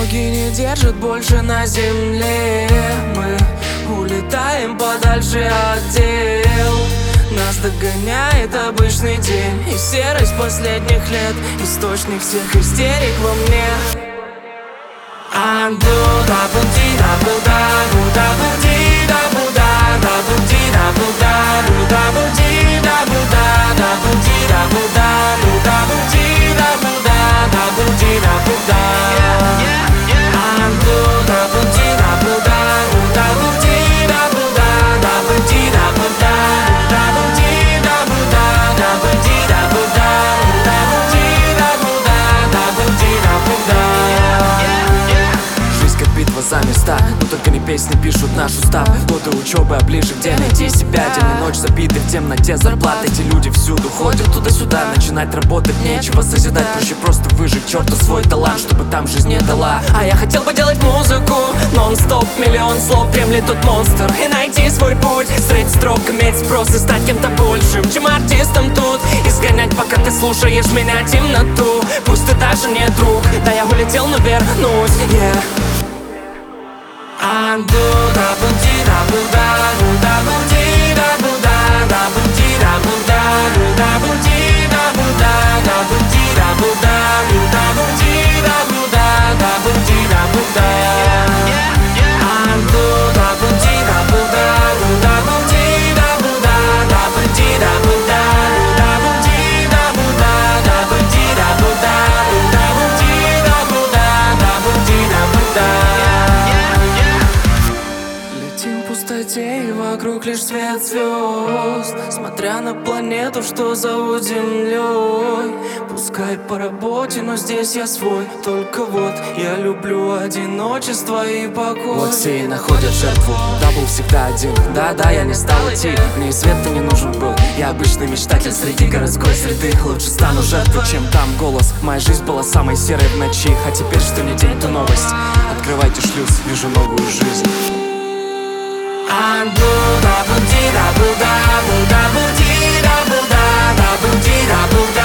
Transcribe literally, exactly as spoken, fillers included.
Ноги не держат больше на земле. Мы улетаем подальше от дел. Нас догоняет обычный день и серость последних лет, источник всех истерик во мне. Анду да бунди да буда, буда бунди да буда, да бунди да буда, буда бунди да буда, да бунди да буда, буда бунди да буда, да бунди да буда. Анду да бунди да буда, буда бунди да буда, да бунди да буда, да бунди да буда, да бунди да буда, да бунди да буда, да бунди да буда. Битва за места, но только не песни пишут наш устав. Годы учебы, а ближе где найти себя. День и ночь забиты в темноте зарплаты. Эти люди всюду ходят туда-сюда. Начинать работать нечего созидать. Проще просто выжить черту свой талант, чтобы там жизнь не дала. А я хотел бы делать музыку нон-стоп, миллион слов приемлет тот монстр. И найти свой путь, средь строк, иметь спрос и стать кем-то большим, чем артистом тут. Изгонять, пока ты слушаешь меня, темноту. Пусть ты даже не друг, да я улетел, но вернусь, yeah. Анду да бунди да буда, буда бунди да буда, да бунди да буда, буда бунди да буда, да бунди да буда, буда бунди да буда, да бунди да буда. Анду да бунди да буда, буда бунди да буда, да бунди да буда, буда бунди да буда, да бунди да буда, буда бунди да буда, да бунди да буда. И вокруг лишь свет звезд, смотря на планету, что зовут Землей. Пускай по работе, но здесь я свой. Только вот я люблю одиночество и покой. Вот все и находят жертву, да был всегда один. Да-да, я не стал идти, мне и свет-то не нужен был. Я обычный мечтатель среди городской среды. Лучше стану жертвой, чем там голос. Моя жизнь была самой серой в ночи, а теперь что ни день, то новость. Открывайте шлюз, вижу новую жизнь. Анду да бунди да буда, буда бунди да буда, да бунди да буда.